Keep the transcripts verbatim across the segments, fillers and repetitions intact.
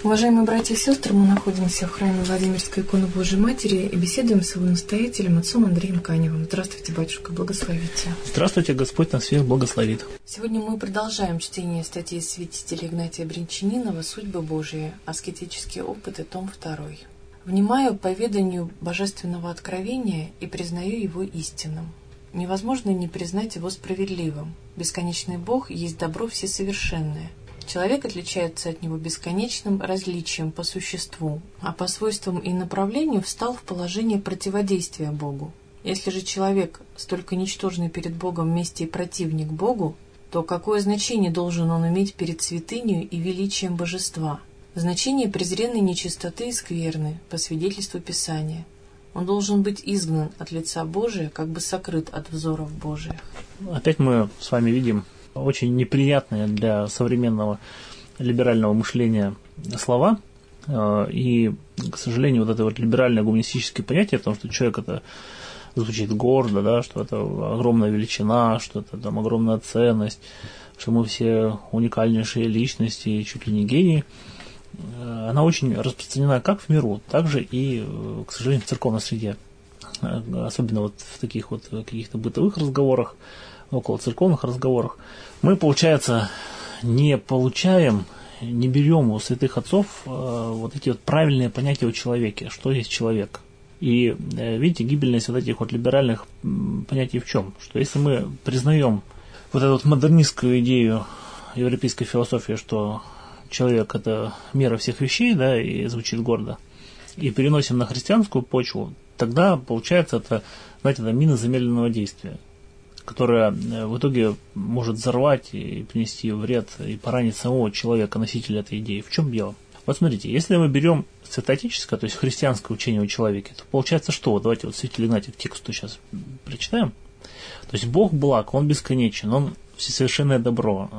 Уважаемые братья и сестры, мы находимся в храме Владимирской иконы Божией Матери и беседуем с его настоятелем, отцом Андреем Каневым. Здравствуйте, батюшка, благословите. Здравствуйте, Господь нас всех благословит. Сегодня мы продолжаем чтение статьи святителя Игнатия Брянчанинова «Судьбы Божии. Аскетические опыты. Том второй». Внимаю поведанию божественного откровения и признаю его истинным. Невозможно не признать его справедливым. Бесконечный Бог есть добро всесовершенное. Человек отличается от него бесконечным различием по существу, а по свойствам и направлению встал в положение противодействия Богу. Если же человек столько ничтожный перед Богом вместе и противник Богу, то какое значение должен он иметь перед святынею и величием божества? Значение презренной нечистоты и скверны, по свидетельству Писания. Он должен быть изгнан от лица Божия, как бы сокрыт от взоров Божиих. Опять мы с вами видим очень неприятные для современного либерального мышления слова. И, к сожалению, вот это вот либеральное гуманистическое понятие о том, что человек это звучит гордо, да, что это огромная величина, что это там огромная ценность, что мы все уникальнейшие личности и чуть ли не гении, она очень распространена как в миру, так же и, к сожалению, в церковной среде. Особенно вот в таких вот каких-то бытовых разговорах, около церковных разговорах, мы, получается, не получаем, не берем у святых отцов э, вот эти вот правильные понятия о человеке, что есть человек. И э, видите, гибельность вот этих вот либеральных понятий в чем? Что если мы признаем вот эту вот модернистскую идею европейской философии, что человек это мера всех вещей, да, и звучит гордо, и переносим на христианскую почву, тогда получается это, знаете, это мина замедленного действия, которая в итоге может взорвать и принести вред и поранить самого человека, носителя этой идеи. В чем дело? Вот смотрите, если мы берем святоотеческое, то есть христианское учение о человеке, то получается что? Давайте вот святитель Игнатий тексту сейчас прочитаем. То есть Бог благ, Он бесконечен, Он всесовершенное добро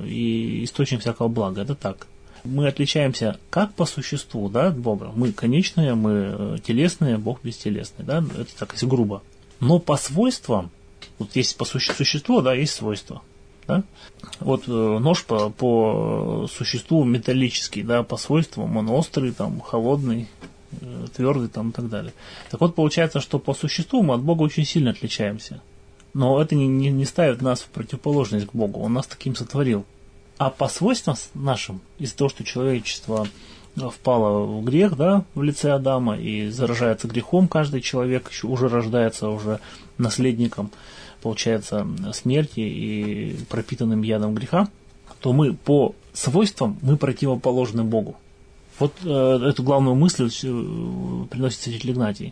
и источник всякого блага. Это так. Мы отличаемся как по существу, да, от Бога. Мы конечные, мы телесные, Бог бестелесный, да, это так, если грубо. Но по свойствам, вот есть по существу, да, есть свойства. Да? Вот э, нож по, по существу металлический, да, по свойствам он острый, там, холодный, э, твердый там, и так далее. Так вот, получается, что по существу мы от Бога очень сильно отличаемся. Но это не, не, не ставит нас в противоположность к Богу. Он нас таким сотворил. А по свойствам нашим, из-за того, что человечество впало в грех, да, в лице Адама, и заражается грехом каждый человек, еще уже рождается уже наследником, получается, смерти и пропитанным ядом греха, то мы по свойствам мы противоположны Богу. Вот э, эту главную мысль э, приносит святитель Игнатий.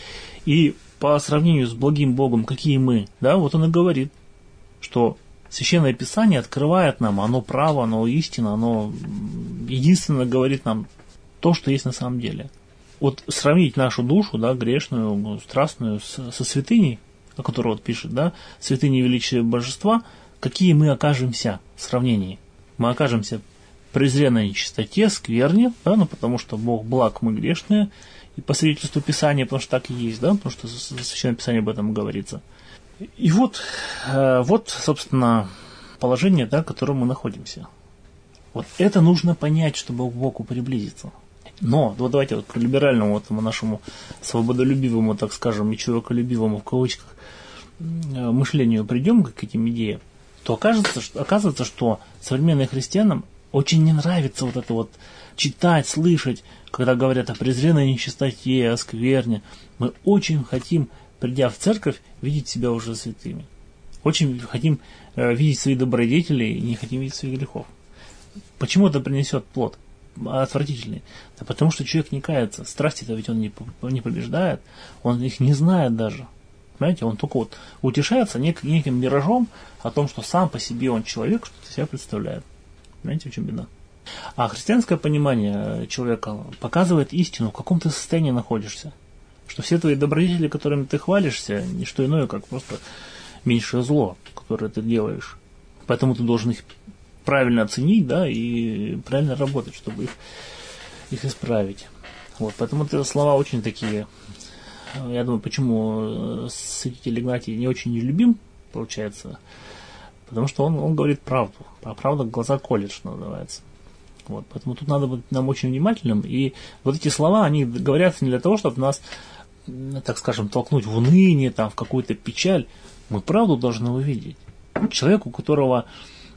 И по сравнению с благим Богом, какие мы, да, вот он и говорит, что Священное Писание открывает нам, оно право, оно истина, оно единственно говорит нам то, что есть на самом деле. Вот сравнить нашу душу, да, грешную, страстную, с, со святыней, о которой вот пишет, да, святыни величия божества, какие мы окажемся в сравнении. Мы окажемся в презренной нечистоте, скверне, да, ну, потому что Бог благ, мы грешные, и по свидетельству Писания, потому что так и есть, да, потому что в Священном Писании об этом говорится. И вот, э, вот, собственно, положение, да, в котором мы находимся. Вот это нужно понять, чтобы к Богу приблизиться. Но, вот давайте вот к либеральному, вот, нашему свободолюбивому, так скажем, и человеколюбивому, в кавычках, мышлению придем к этим идеям, то окажется, что, оказывается, что современным христианам очень не нравится вот это вот читать, слышать, когда говорят о презренной нечистоте, о скверне. Мы очень хотим, придя в церковь, видеть себя уже святыми. Очень хотим э, видеть свои добродетели и не хотим видеть своих грехов. Почему это принесет плод отвратительный? Да потому что человек не кается. Страсти-то ведь он не, не побеждает, он их не знает даже. Понимаете, он только вот утешается нек, неким миражом о том, что сам по себе он человек, что-то себя представляет. Понимаете, в чем беда? А христианское понимание человека показывает истину, в каком ты состоянии находишься. Что все твои добродетели, которыми ты хвалишься, не что иное, как просто меньшее зло, которое ты делаешь. Поэтому ты должен их правильно оценить, да, и правильно работать, чтобы их, их исправить. Вот, поэтому эти слова очень такие, я думаю, почему святитель Игнатий не очень нелюбим, получается, потому что он, он говорит правду, а правда глаза колет, что называется. Вот, поэтому тут надо быть нам очень внимательным. И вот эти слова, они говорятся не для того, чтобы нас, так скажем, толкнуть в уныние, там, в какую-то печаль. Мы правду должны увидеть. Человек, у которого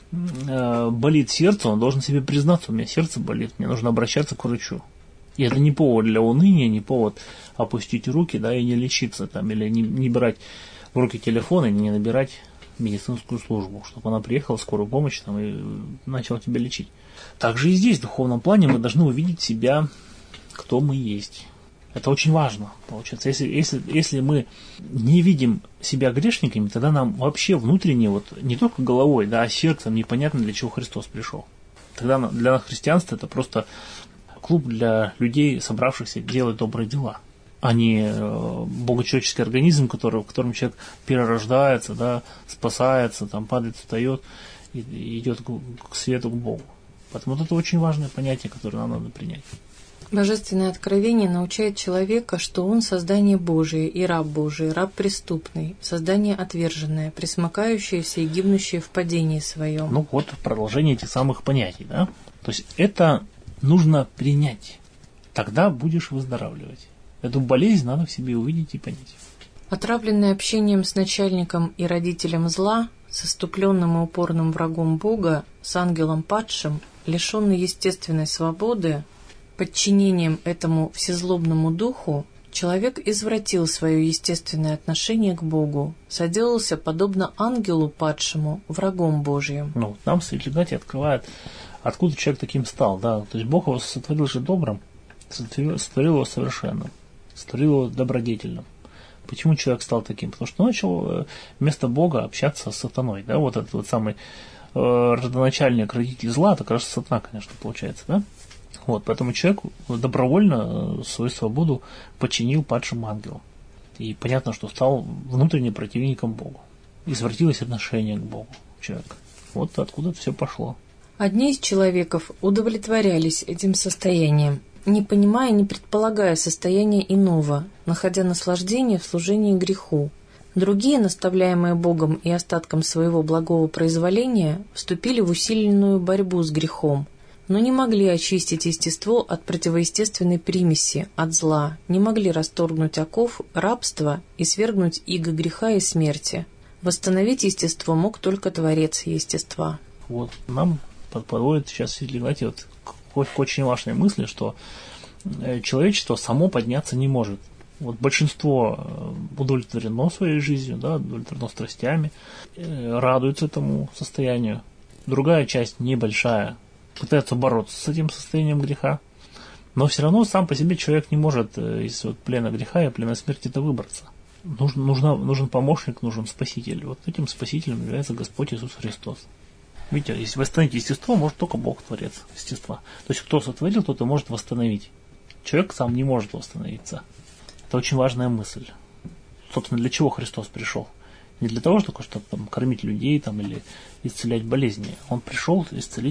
э, болит сердце, он должен себе признаться: у меня сердце болит, мне нужно обращаться к врачу. И это не повод для уныния, не повод опустить руки, да, и не лечиться там, или не, не брать в руки телефон и не набирать медицинскую службу, чтобы она приехала, скорую помощь, там, и начала тебя лечить. Также и здесь, в духовном плане, мы должны увидеть себя, кто мы есть. Это очень важно, получается. Если, если, если мы не видим себя грешниками, тогда нам вообще внутренне, вот, не только головой, да, а сердцем непонятно, для чего Христос пришел. Тогда для нас христианство это просто клуб для людей, собравшихся делать добрые дела, а не э, богочеловеческий организм, который, в котором человек перерождается, да, спасается, там, падает, встает и, и идет к, к свету, к Богу. Поэтому вот это очень важное понятие, которое нам надо принять. Божественное откровение научает человека, что он создание Божие и раб Божий, раб преступный, создание отверженное, пресмыкающееся и гибнущее в падении своем. Ну вот продолжение этих самых понятий, да. То есть это нужно принять, тогда будешь выздоравливать. Эту болезнь надо в себе увидеть и понять. Отравленный общением с начальником и родителем зла, с иступленным и упорным врагом Бога, с ангелом падшим, лишенный естественной свободы, подчинением этому всезлобному духу, человек извратил свое естественное отношение к Богу, соделался, подобно ангелу падшему, врагом Божьим. Ну, нам Святой Игнатий открывает, откуда человек таким стал. Да? То есть Бог его сотворил же добрым, сотворил, сотворил его совершенным, сотворил его добродетельным. Почему человек стал таким? Потому что начал вместо Бога общаться с сатаной. Да? Вот этот вот самый э, родоначальник, родитель зла, это, конечно, сатана, конечно, получается, да? Вот, поэтому человек добровольно свою свободу подчинил падшим ангелам. И понятно, что стал внутренним противником Богу. Извратилось отношение к Богу человека. Вот откуда это все пошло. Одни из человеков удовлетворялись этим состоянием, не понимая, не предполагая состояния иного, находя наслаждение в служении греху. Другие, наставляемые Богом и остатком своего благого произволения, вступили в усиленную борьбу с грехом, но не могли очистить естество от противоестественной примеси, от зла, не могли расторгнуть оков рабства и свергнуть иго греха и смерти. Восстановить естество мог только Творец естества. Вот, нам подводит сейчас Святой Игнатий вот к очень важной мысли, что человечество само подняться не может. Вот большинство удовлетворено своей жизнью, да, удовлетворено страстями, радуется этому состоянию. Другая часть, небольшая, пытается бороться с этим состоянием греха, но все равно сам по себе человек не может из вот плена греха и плена смерти-то выбраться. Нужен, нужна, нужен помощник, нужен спаситель. Вот этим спасителем является Господь Иисус Христос. Видите, если восстановить естество, может только Бог, Творец естества. То есть кто сотворил, тот и может восстановить. Человек сам не может восстановиться. Это очень важная мысль. Собственно, для чего Христос пришел? Не для того, чтобы там, кормить людей там, или исцелять болезни. Он пришел исцелить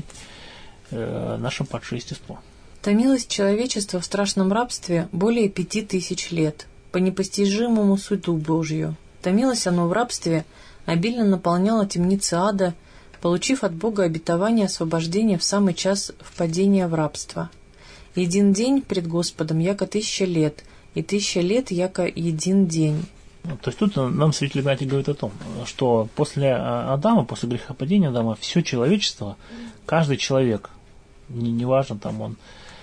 наше падшее естество. Томилось человечество в страшном рабстве более пяти тысяч лет, по непостижимому суду Божью. Томилось оно в рабстве, обильно наполняло темницы ада, получив от Бога обетование освобождения в самый час впадения в рабство. Един день пред Господом, яко тысяча лет, и тысяча лет, яко един день. То есть тут нам Святой Игнатий говорит о том, что после Адама, после грехопадения Адама, все человечество, каждый человек, неважно, там он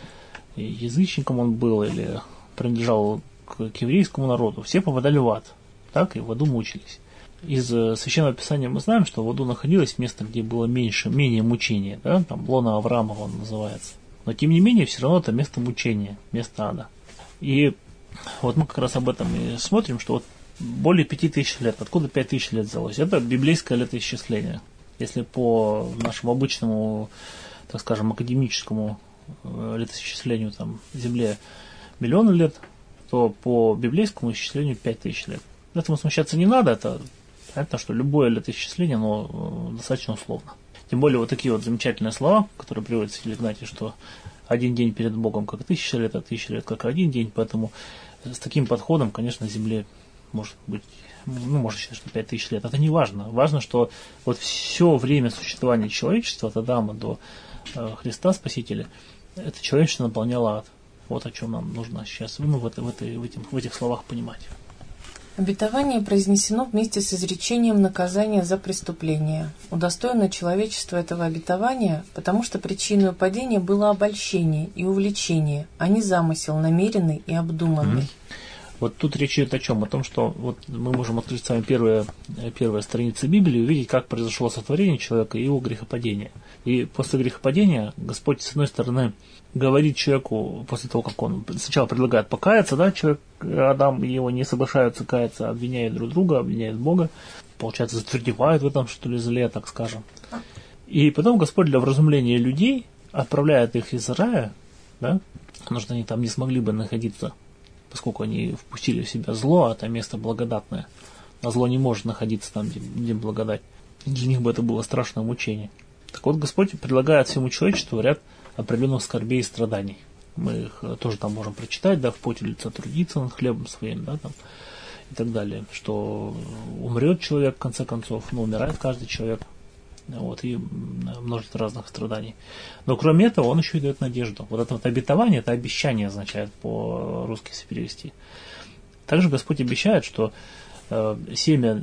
язычником он был или принадлежал к, к еврейскому народу, все попадали в ад, так, и в аду мучились. Из Священного Писания мы знаем, что в аду находилось место, где было меньше, менее мучения, да, там лона Авраама он называется. Но тем не менее, все равно это место мучения, место ада. И вот мы как раз об этом и смотрим, что вот более пяти тысяч лет, откуда пять тысяч лет взялось? Это библейское летоисчисление. Если по нашему обычному, так скажем, академическому летоисчислению там, Земле миллионы лет, то по библейскому исчислению пять тысяч лет. Этому смущаться не надо, это понятно, что любое летоисчисление, оно достаточно условно. Тем более вот такие вот замечательные слова, которые приводит Святой Игнатий, что один день перед Богом как тысяча лет, а тысяча лет как один день, поэтому с таким подходом, конечно, Земле может быть, ну, можно считать, что пять тысяч лет. Это не важно. Важно, что вот все время существования человечества от Адама до Христа, Спасителя, это человечество наполняло ад. Вот о чем нам нужно сейчас ну, в, это, в, это, в, этим, в этих словах понимать. Обетование произнесено вместе с изречением наказания за преступление. Удостоено человечество этого обетования, потому что причиной падения было обольщение и увлечение, а не замысел намеренный и обдуманный. Mm-hmm. Вот тут речь идет о чем? О том, что вот мы можем открыть с вами первые, первые страницы Библии и увидеть, как произошло сотворение человека и его грехопадение. И после грехопадения Господь, с одной стороны, говорит человеку, после того, как он сначала предлагает покаяться, да, человек, Адам и его не соглашаются каяться, обвиняют друг друга, обвиняют Бога, получается, затвердевают в этом, что ли, зле, так скажем. И потом Господь для вразумления людей отправляет их из рая, да, потому что они там не смогли бы находиться, поскольку они впустили в себя зло, а это место благодатное. А зло не может находиться там, где, где благодать. Для них бы это было страшное мучение. Так вот, Господь предлагает всему человечеству ряд определенных скорбей и страданий. Мы их тоже там можем прочитать, да, в поте лица трудиться над хлебом своим, да, там, и так далее. Что умрет человек, в конце концов, ну, умирает каждый человек. Вот, и множество разных страданий. Но кроме этого, он еще и дает надежду. Вот это вот обетование, это обещание означает по-русски, если перевести. Также Господь обещает, что э, семя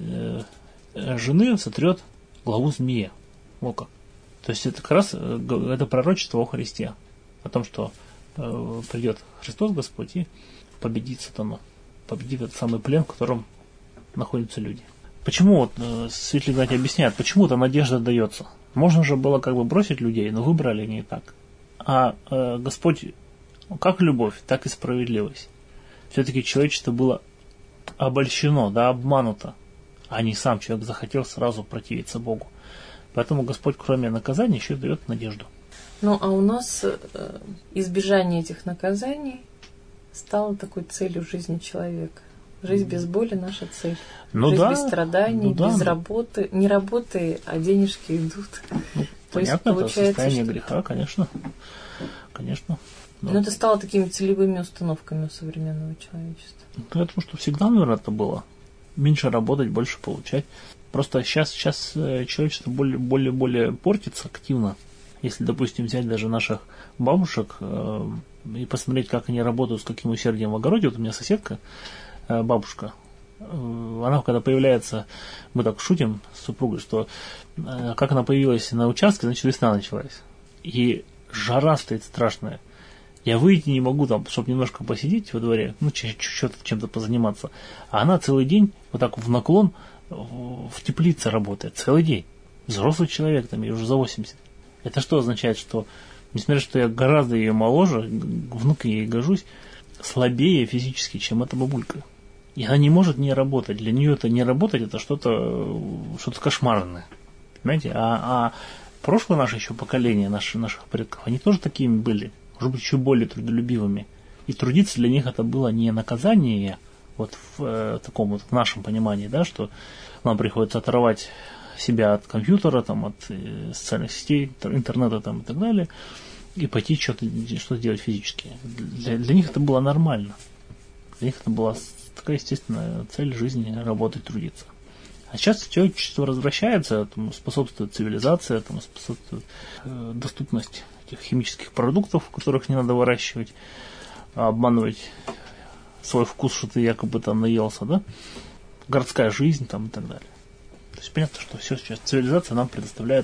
э, жены сотрет главу змея. Вот как. То есть это как раз э, это пророчество о Христе. О том, что э, придет Христос Господь и победит сатану. Победит этот самый плен, в котором находятся люди. Почему, вот, Святитель Игнатий объясняет, почему-то надежда дается. Можно же было как бы бросить людей, но выбрали не так. А э, Господь, как любовь, так и справедливость. Все-таки человечество было обольщено, да, обмануто, а не сам человек захотел сразу противиться Богу. Поэтому Господь, кроме наказания, еще дает надежду. Ну, а у нас э, избежание этих наказаний стало такой целью жизни человека. Жизнь без боли – наша цель. Ну Жизнь да, без страданий, ну да, без ну, работы. Не работы, а денежки идут. Ну, То есть, понятно, это состояние что... греха, конечно. Конечно. Но... но это стало такими целевыми установками у современного человечества. Я думаю, что всегда, наверное, это было. Меньше работать, больше получать. Просто сейчас, сейчас человечество более, более, более портится активно. Если, допустим, взять даже наших бабушек э, и посмотреть, как они работают, с каким усердием в огороде. Вот у меня соседка, бабушка, она когда появляется, мы так шутим с супругой, что как она появилась на участке, значит весна началась. И жара стоит страшная. Я выйти не могу там, чтобы немножко посидеть во дворе, ну, чуть-чуть чем-то позаниматься. А она целый день вот так в наклон в теплице работает, целый день. Взрослый человек, там, ей уже за восемьдесят. Это что означает, что, несмотря на то, что я гораздо ее моложе, внук ей гожусь, слабее физически, чем эта бабулька. И она не может не работать. Для нее это не работать, это что-то, что-то кошмарное. Понимаете? А, а прошлое наше еще поколение, наши, наших предков, они тоже такими были. Может быть, еще более трудолюбивыми. И трудиться для них это было не наказание, вот в э, таком вот в нашем понимании, да, что нам приходится оторвать себя от компьютера, там, от э, социальных сетей, интернета там, и так далее, и пойти что-то, что-то делать физически. Для, для них это было нормально. Для них это была такая естественная цель жизни – работать, трудиться. А сейчас человечество возвращается, этому способствует цивилизация, этому способствует э, доступность этих химических продуктов, которых не надо выращивать, а обманывать свой вкус, что ты якобы там наелся, да? Городская жизнь там и так далее. То есть понятно, что все сейчас цивилизация нам предоставляет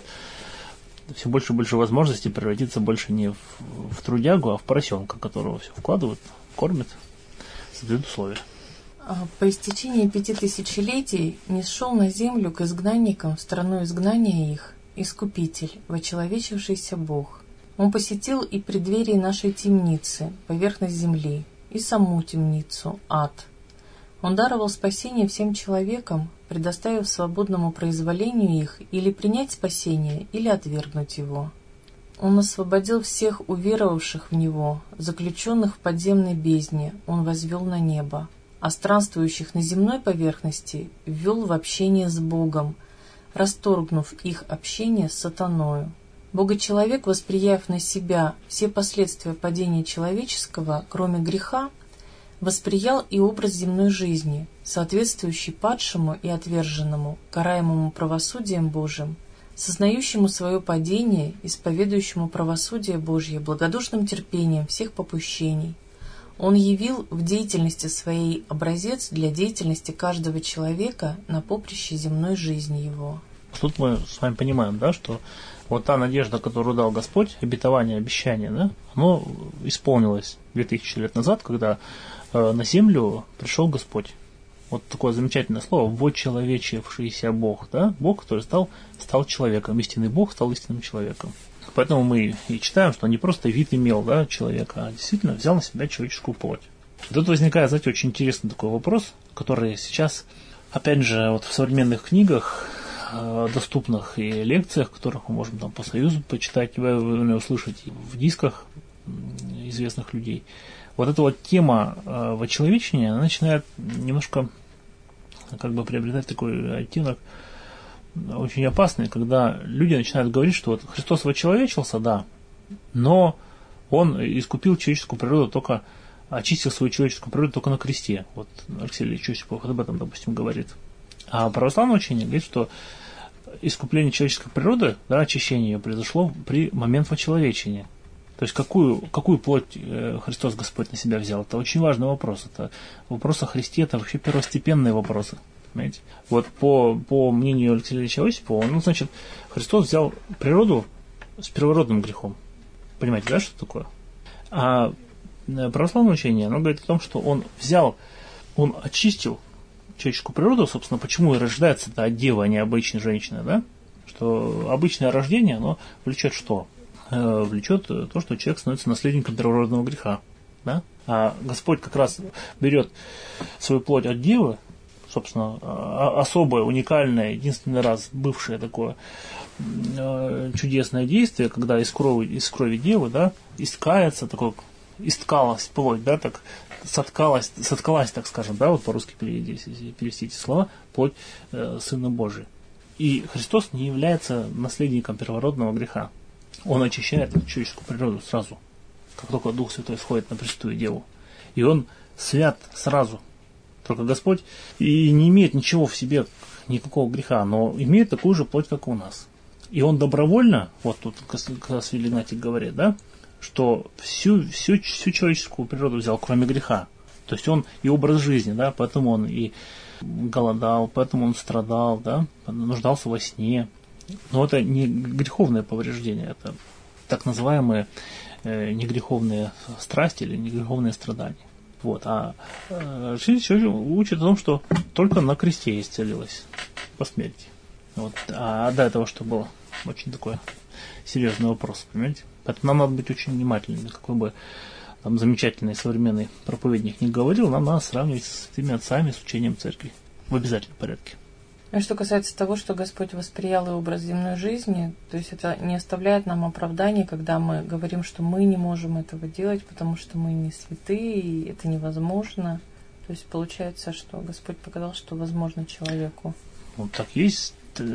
все больше и больше возможностей превратиться больше не в, в трудягу, а в поросенка, которого все вкладывают, кормят, создают условия. По истечении пяти тысячелетий нисшел на землю к изгнанникам в страну изгнания их Искупитель, вочеловечившийся Бог. Он посетил и преддверие нашей темницы, поверхность земли, и саму темницу, ад. Он даровал спасение всем человекам, предоставив свободному произволению их или принять спасение, или отвергнуть его. Он освободил всех уверовавших в Него, заключенных в подземной бездне, Он возвел на небо, а странствующих на земной поверхности ввел в общение с Богом, расторгнув их общение с сатаною. Богочеловек, восприяв на себя все последствия падения человеческого, кроме греха, восприял и образ земной жизни, соответствующий падшему и отверженному, караемому правосудием Божиим, сознающему свое падение, исповедующему правосудие Божье благодушным терпением всех попущений. Он явил в деятельности своей образец для деятельности каждого человека на поприще земной жизни его. Тут мы с вами понимаем, да, что вот та надежда, которую дал Господь, обетование, обещание, да, оно исполнилось две тысячи лет назад, когда э, на землю пришел Господь. Вот такое замечательное слово, «вочеловечившийся Бог», да, Бог, который стал, стал человеком, истинный Бог стал истинным человеком. Поэтому мы и читаем, что не просто вид имел, да, человека, а действительно взял на себя человеческую плоть. И тут возникает, знаете, очень интересный такой вопрос, который сейчас, опять же, вот в современных книгах, э, доступных и лекциях, которых мы можем там по Союзу почитать, услышать, и в дисках известных людей. Вот эта вот тема э, вочеловечения, она начинает немножко как бы приобретать такой оттенок очень опасный, когда люди начинают говорить, что вот Христос вочеловечился, да, но Он искупил человеческую природу только, очистил свою человеческую природу только на кресте. Вот Алексей Ильич Осипов об этом, допустим, говорит. А православное учение говорит, что искупление человеческой природы, да, очищение ее произошло при момент вочеловечения. То есть какую, какую плоть Христос Господь на себя взял? Это очень важный вопрос. Это вопрос о Христе, это вообще первостепенные вопросы. Понимаете? Вот по, по мнению Алексея Ильича Осипова, ну, значит, Христос взял природу с первородным грехом. Понимаете, да, что такое? А православное учение, оно говорит о том, что он взял, он очистил человеческую природу, собственно, почему и рождается это от девы, а не обычной женщины, да? Что обычное рождение, оно влечет что? Влечет то, что человек становится наследником первородного греха. Да? А Господь как раз берет свою плоть от девы, собственно, особое, уникальное, единственный раз бывшее такое чудесное действие, когда из крови, из крови девы, да, искается, такое, исткалась плоть, да, так, соткалась, соткалась, так скажем, да, вот по-русски перевести, перевести эти слова, плоть э, Сына Божия. И Христос не является наследником первородного греха. Он очищает эту человеческую природу сразу, как только Дух Святой сходит на Пресвятую Деву. И Он свят сразу. Только Господь и не имеет ничего в себе, никакого греха, но имеет такую же плоть, как у нас. И Он добровольно, вот тут как раз Святой Игнатий говорит, да, что всю, всю, всю человеческую природу взял, кроме греха. То есть Он и образ жизни, да, поэтому Он и голодал, поэтому Он страдал, да, нуждался во сне. Но это не греховное повреждение, это так называемые э, негреховные страсти или негреховные страдания. Вот. А э, учит о том, что только на кресте исцелилась по смерти. Вот. А до этого что было? Очень такой серьезный вопрос, понимаете? Поэтому нам надо быть очень внимательными. Какой бы там замечательный современный проповедник не говорил, нам надо сравнивать с святыми отцами, с учением церкви в обязательном порядке. А что касается того, что Господь восприял и образ земной жизни, то есть это не оставляет нам оправдания, когда мы говорим, что мы не можем этого делать, потому что мы не святые, и это невозможно. То есть получается, что Господь показал, что возможно человеку. Вот так есть.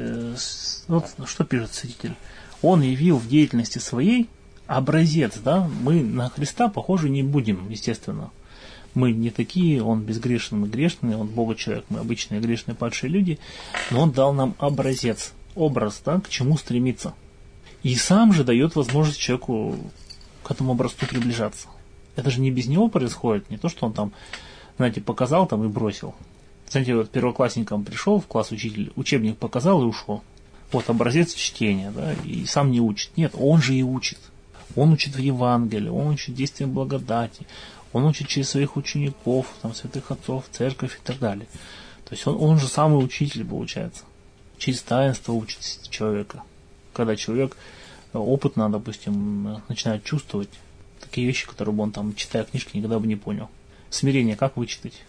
Вот что пишет святитель. Он явил в деятельности своей образец, да? Мы на Христа похожи не будем, естественно. Мы не такие, Он безгрешный, мы грешные, Он Бога-человек, мы обычные грешные падшие люди, но Он дал нам образец, образ, да, к чему стремиться. И сам же дает возможность человеку к этому образцу приближаться. Это же не без него происходит, не то, что он там, знаете, показал там и бросил. Знаете, вот первоклассникам пришел в класс учитель, учебник показал и ушел. Вот образец чтения, да, и сам не учит. Нет, он же и учит. Он учит в Евангелии, он учит действиям благодати. Он учит через своих учеников, там, святых отцов, церковь и так далее. То есть он, он же самый учитель, получается. Через таинство учит человека. Когда человек опытно, допустим, начинает чувствовать такие вещи, которые бы он там, читая книжки, никогда бы не понял. Смирение как вычитать?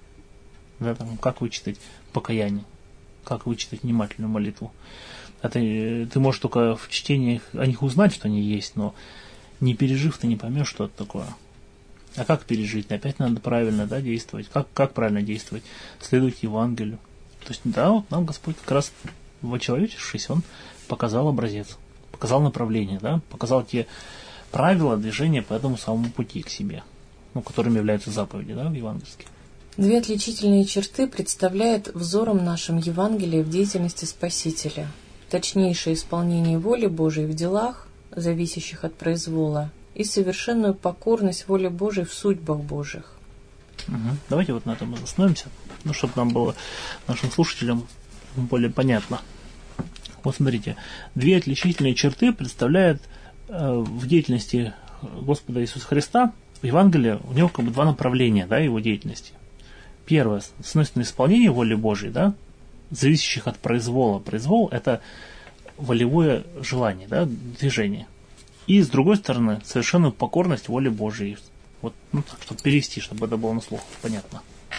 Да, там, как вычитать покаяние? Как вычитать внимательную молитву? Это ты можешь только в чтении о них узнать, что они есть, но не пережив, ты не поймешь, что это такое. А как пережить? Опять надо правильно, да, действовать. Как, как правильно действовать? Следовать Евангелию. То есть, да, вот нам Господь как раз вочеловечившись, Он показал образец, показал направление, да, показал те правила движения по этому самому пути к себе, ну, которыми являются заповеди, да, в евангельских. Две отличительные черты представляет взором нашим Евангелие в деятельности Спасителя. точнейшее исполнение воли Божией в делах, зависящих от произвола, и совершенную покорность воле Божией в судьбах Божьих. Угу. Давайте вот на этом мы остановимся, ну, чтобы нам было, нашим слушателям, более понятно. Вот смотрите, две отличительные черты представляют э, в деятельности Господа Иисуса Христа. В Евангелии у него как бы два направления, да, его деятельности. Первое, с одной стороны, исполнение воли Божией, да, зависящих от произвола. Произвол – это волевое желание, да, движение. И, с другой стороны, совершенную покорность воле Божией. Вот, ну, так, чтобы перевести, чтобы это было на слух понятно.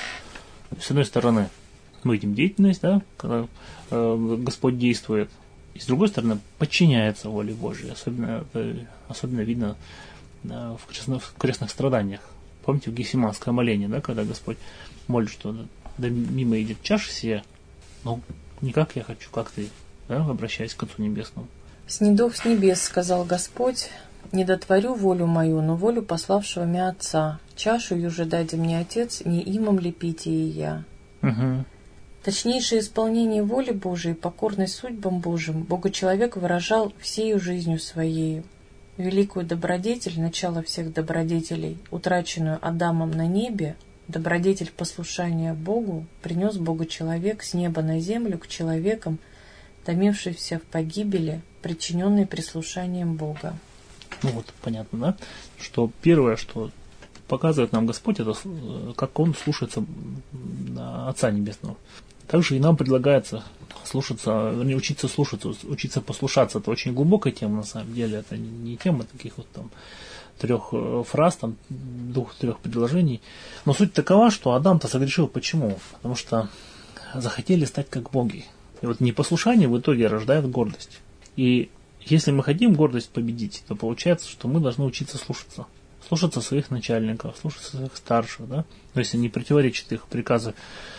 С одной стороны, мы видим деятельность, да, когда э, Господь действует. И, с другой стороны, подчиняется воле Божией. Особенно, это, особенно видно э, в, крестных, в крестных страданиях. Помните, в Гефсиманское моление, да, когда Господь молит, что да, мимо идет чаша сия, но не как я хочу, как ты, да, обращаясь к Отцу Небесному. «Снидох с небес, сказал Господь, не дотворю волю мою, но волю пославшего меня Отца. Чашу юже дайте мне Отец, не имам ли пить и я». Угу. Точнейшее исполнение воли Божией, покорность судьбам Божьим, Бога-человек выражал всею жизнью своей. Великую добродетель, начало всех добродетелей, утраченную Адамом на небе, добродетель послушания Богу, принес Бога-человек с неба на землю к человекам, томившимся в погибели, причиненной прислушанием Бога. Ну вот, понятно, да? Что первое, что показывает нам Господь, это как Он слушается Отца Небесного. Также и нам предлагается слушаться, вернее, учиться слушаться, учиться послушаться. Это очень глубокая тема, на самом деле. Это не тема таких вот там трех фраз, там, двух-трех предложений. Но суть такова, что Адам-то согрешил. Почему? Потому что захотели стать как боги. И вот непослушание в итоге рождает гордость. И если мы хотим гордость победить, то получается, что мы должны учиться слушаться. Слушаться своих начальников, слушаться своих старших, да? Но если не противоречит их приказы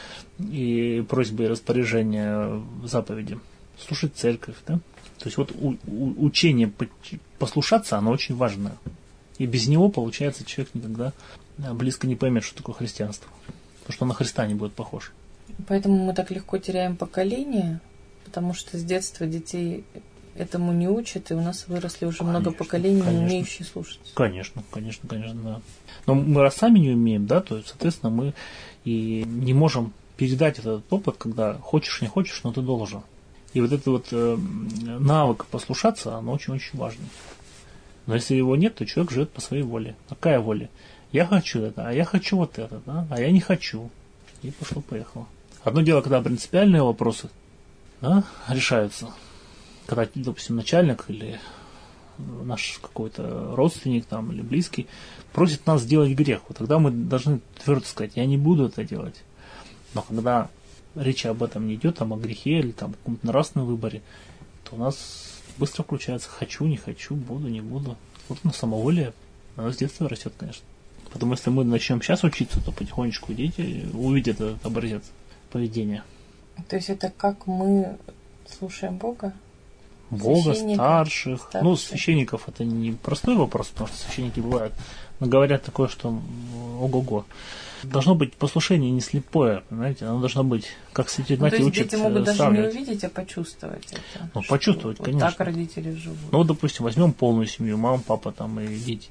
и просьбы и распоряжения заповеди. Слушать церковь, да? То есть вот у, у, учение послушаться, оно очень важное. И без него, получается, человек никогда близко не поймет, что такое христианство. Потому что он на Христа не будет похож. Поэтому мы так легко теряем поколение, потому что с детства детей этому не учат, и у нас выросли уже конечно, много поколений, конечно. Не умеющие слушать. Конечно, конечно, конечно, да. Но мы раз сами не умеем, да, то, соответственно, мы и не можем передать этот опыт, когда хочешь, не хочешь, но ты должен. И вот этот вот э, навык послушаться, он очень-очень важный. Но если его нет, то человек живет по своей воле. Какая воля? Я хочу это, а я хочу вот это, да, а я не хочу. И пошло-поехало. Одно дело, когда принципиальные вопросы, да, решаются. Когда, допустим, начальник или наш какой-то родственник там, или близкий просит нас сделать грех, вот тогда мы должны твердо сказать, я не буду это делать. Но когда речь об этом не идет, там, о грехе или там, о каком-то нравственном выборе, то у нас быстро включается хочу, не хочу, буду, не буду. Вот на самоволие оно с детства растет, конечно. Потому если мы начнем сейчас учиться, то потихонечку дети увидят этот образец поведения. То есть это как мы слушаем Бога? Бога, старших. старших. Ну, священников это не простой вопрос, потому что священники бывают. Но говорят такое, что ого-го. Должно быть послушание не слепое, понимаете? Оно должно быть, как Святой Игнатий ну, учит, дети могут даже сравнивать. Не увидеть, а почувствовать это. Ну, почувствовать, вот конечно. Так родители живут. Ну, вот, допустим, возьмем полную семью, мама, папа там и дети,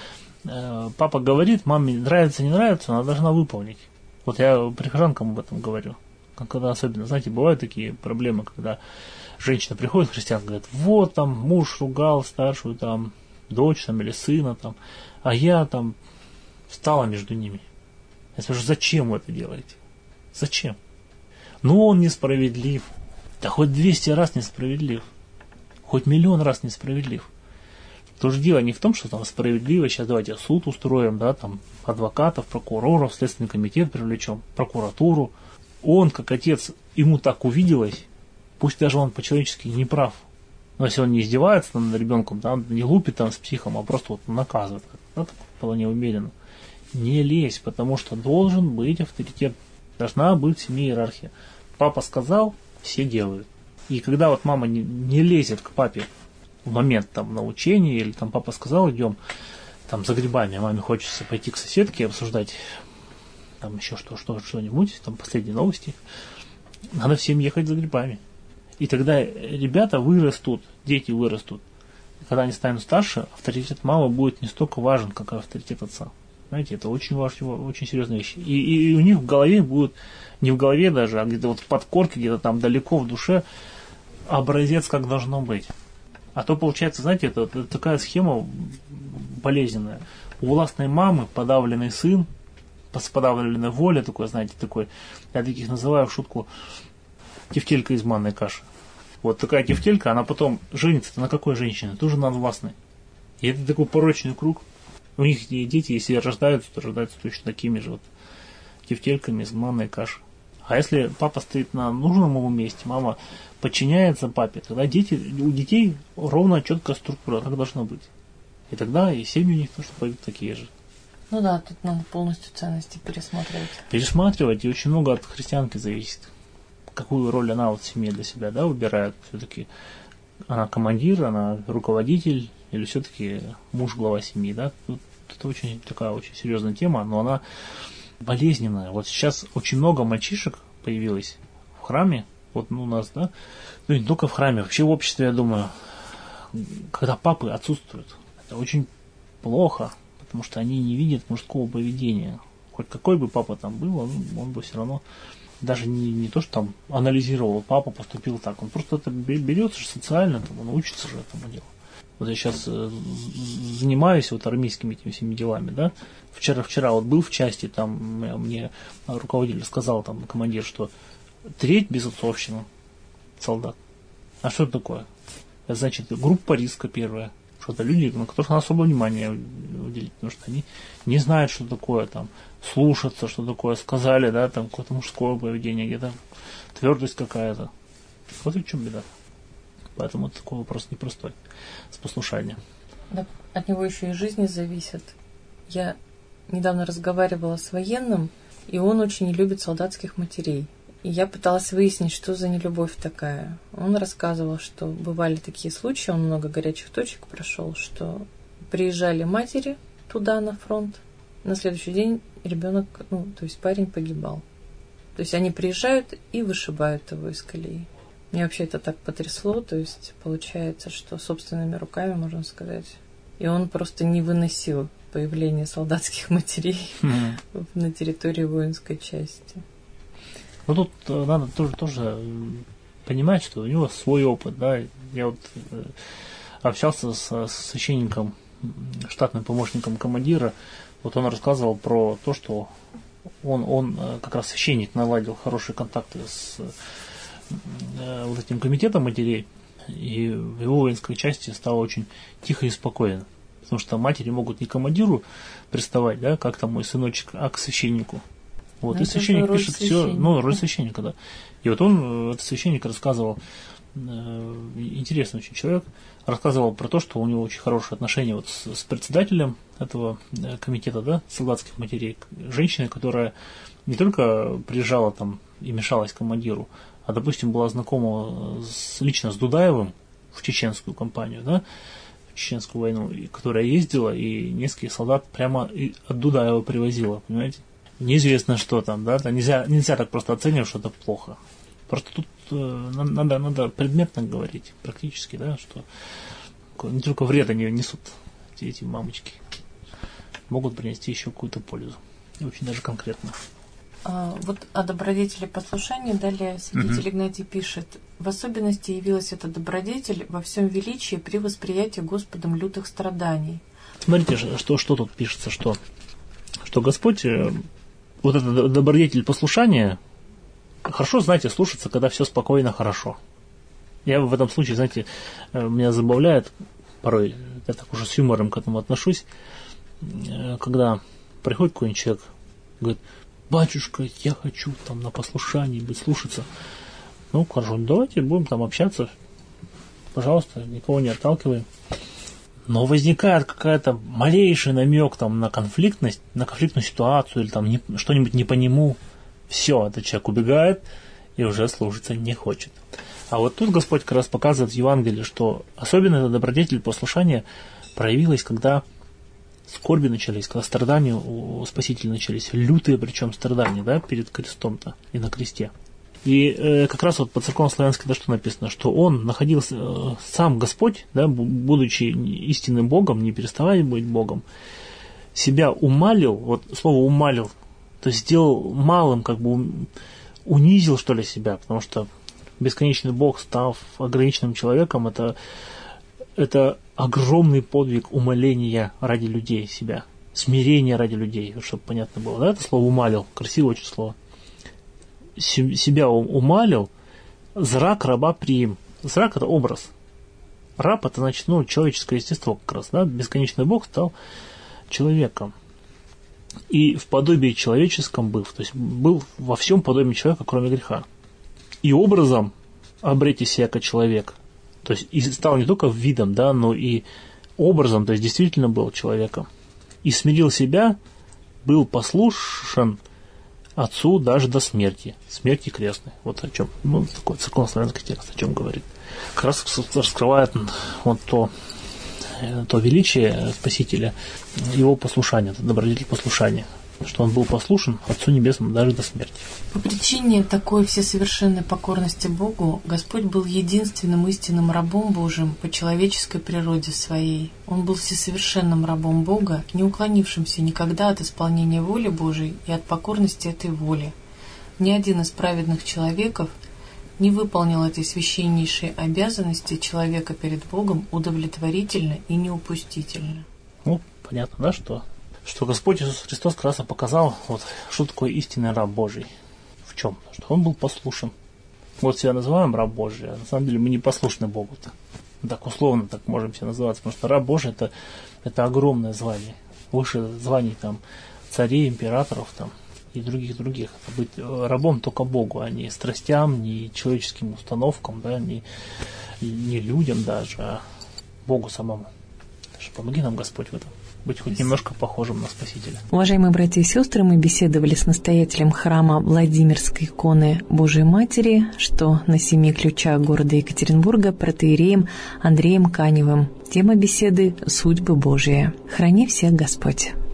да? Папа говорит, маме нравится, не нравится, она должна выполнить. Вот я прихожанкам об этом говорю. Когда особенно, знаете, бывают такие проблемы, когда женщина приходит, христианка, говорит, вот там муж ругал старшую там дочь там, или сына там, а я там встала между ними. Я спрашиваю, зачем вы это делаете? Зачем? Ну, он несправедлив. Да хоть двести раз несправедлив. Хоть миллион раз несправедлив. То же дело не в том, что там справедливо, сейчас давайте суд устроим, да, там адвокатов, прокуроров, следственный комитет привлечем, прокуратуру. Он, как отец, ему так увиделось, пусть даже он по-человечески не прав. Но если он не издевается там, над ребенком, да, не лупит там с психом, а просто вот наказывает, да, так вполне умеренно. Не лезь, потому что должен быть авторитет. Должна быть в семье иерархия. Папа сказал, все делают. И когда вот мама не, не лезет к папе в момент там на учение, или там папа сказал, идем там за грибами, а маме хочется пойти к соседке и обсуждать там еще что, что, что-нибудь, там последние новости, надо всем ехать за грибами. И тогда ребята вырастут, дети вырастут. И когда они станут старше, авторитет мамы будет не столько важен, как авторитет отца. Знаете, это очень важная, очень серьезная вещь. И, и у них в голове будет, не в голове даже, а где-то вот в подкорке, где-то там далеко в душе образец, как должно быть. А то получается, знаете, это, это такая схема болезненная. У властной мамы подавленный сын, с подавленной волей такой, знаете, такой, я таких называю в шутку тефтелька из манной каши. Вот такая тефтелька, она потом женится на какой женщине? Тоже на властной. И это такой порочный круг. У них дети, если рождаются, то рождаются точно такими же вот тефтельками из манной каши. А если папа стоит на нужном ему месте, мама подчиняется папе, тогда дети, у детей ровно четкая структура, как должно быть. И тогда и семьи у них тоже пойдут такие же. Ну да, тут надо полностью ценности пересматривать. Пересматривать, и очень много от христианки зависит. Какую роль она вот в семье для себя, да, выбирает. Все-таки она командир, она руководитель, или все-таки муж, глава семьи, да. Тут, это очень такая очень серьезная тема, но она болезненная. Вот сейчас очень много мальчишек появилось в храме, вот ну, у нас, да, ну не только в храме, вообще в обществе, я думаю, когда папы отсутствуют. Это очень плохо, потому что они не видят мужского поведения. Хоть какой бы папа там был, он, он бы все равно даже не, не то, что там анализировал, папа поступил так, он просто это берется же социально, там, он учится же этому делу. Вот я сейчас э, занимаюсь вот армейскими этими всеми делами, да. Вчера, вчера вот был в части, там мне руководитель сказал, там, командир, что треть безотцовщина солдат. А что это такое? Это значит, группа риска первая. Что это люди, на которых надо особое внимание уделить, потому что они не знают, что такое там слушаться, что такое сказали, да, там какое-то мужское поведение, где-то твердость какая-то. Вот и в чем беда. Поэтому это такой вопрос непростой с послушанием. Да, от него еще и жизни зависит. Я недавно разговаривала с военным, и он очень не любит солдатских матерей. И я пыталась выяснить, что за нелюбовь такая. Он рассказывал, что бывали такие случаи, он много горячих точек прошел, что приезжали матери туда, на фронт, на следующий день ребенок, ну, то есть парень погибал. То есть они приезжают и вышибают его из колеи. Мне вообще это так потрясло, то есть получается, что собственными руками, можно сказать. И он просто не выносил появление солдатских матерей mm-hmm. на территории воинской части. Ну тут надо тоже, тоже понимать, что у него свой опыт, да. Я вот общался с, с священником, штатным помощником командира. Вот он рассказывал про то, что он, он как раз священник наладил хорошие контакты с вот этим комитетом матерей, и в его воинской части стало очень тихо и спокойно. Потому что матери могут не к командиру приставать, да, как там мой сыночек, а к священнику. Вот, но и священник пишет все, ну, роль священника, да. И вот он, этот священник, рассказывал, э, интересный очень человек, рассказывал про то, что у него очень хорошие отношения вот с, с председателем этого комитета, да, солдатских матерей, женщиной, которая не только приезжала там и мешалась командиру, а, допустим, была знакома с, лично с Дудаевым в чеченскую кампанию, да, в чеченскую войну, которая ездила, и нескольких солдат прямо от Дудаева привозила, понимаете? Неизвестно, что там, да, это нельзя, нельзя так просто оценивать, что это плохо. Просто тут э, надо, надо предметно говорить, практически, да, что не только вред они несут, эти, эти мамочки, могут принести еще какую-то пользу, и очень даже конкретно. А, вот о добродетели послушания далее святитель угу. Игнатий пишет: в особенности явилась эта добродетель во всем величии при восприятии Господом лютых страданий. Смотрите, что, что тут пишется, что, что Господь, вот этот добродетель послушания, хорошо, знаете, слушаться, когда все спокойно, хорошо. Я в этом случае, знаете, меня забавляет, порой я так уже с юмором к этому отношусь, когда приходит какой-нибудь человек, говорит: батюшка, я хочу там на послушании быть, слушаться. Ну, хорошо, давайте будем там общаться. Пожалуйста, никого не отталкиваем. Но возникает какая-то малейший намек там на конфликтность, на конфликтную ситуацию или там не, что-нибудь не по нему. Все, этот человек убегает и уже слушаться не хочет. А вот тут Господь как раз показывает в Евангелии, что особенно эта добродетель послушания проявилась, когда скорби начались, когда страдания у Спасителя начались, лютые причем страдания, да, перед крестом-то и на кресте. И э, как раз вот по церковнославянски, да, что написано, что он находился, э, сам Господь, да, будучи истинным Богом, не переставая быть Богом, себя умалил, вот слово умалил, то есть сделал малым, как бы унизил, что ли, себя, потому что бесконечный Бог, став ограниченным человеком, это, это огромный подвиг умаления ради людей себя, смирения ради людей, чтобы понятно было, да, это слово умалил, красивое очень слово. Себя умалил, зрак раба приим. Зрак – это образ. Раб – это, значит, ну, человеческое естество как раз, да, бесконечный Бог стал человеком. И в подобии человеческом был, то есть был во всем подобии человека, кроме греха. И образом обретя себя как человек, то есть и стал не только видом, да, но и образом, то есть действительно был человеком. И смирил себя, был послушен Отцу даже до смерти, смерти крестной. Вот о чем, ну, такой церковнославянский текст, о чем говорит. Как раз раскрывает вот то, то величие Спасителя, его послушание, добродетель послушания, что он был послушен Отцу Небесному даже до смерти. По причине такой всесовершенной покорности Богу, Господь был единственным истинным рабом Божьим по человеческой природе своей. Он был всесовершенным рабом Бога, не уклонившимся никогда от исполнения воли Божией и от покорности этой воли. Ни один из праведных человеков не выполнил этой священнейшей обязанности человека перед Богом удовлетворительно и неупустительно. Ну, понятно, да, что... что Господь Иисус Христос как раз показал, вот, что такое истинный раб Божий. В чем? Что он был послушен. Вот себя называем раб Божий, а на самом деле мы не послушны Богу-то. Так условно так можем себя называться, потому что раб Божий это, это огромное звание. Выше званий там царей, императоров там, и других-других. Это быть рабом только Богу, а не страстям, не человеческим установкам, да, не, не людям даже, а Богу самому. Даже помоги нам, Господь, в этом. Быть хоть немножко похожим на Спасителя. Уважаемые братья и сестры, мы беседовали с настоятелем храма Владимирской иконы Божией Матери, что на семи ключах города Екатеринбурга, протоиереем Андреем Каневым. Тема беседы «Судьбы Божии». Храни всех Господь.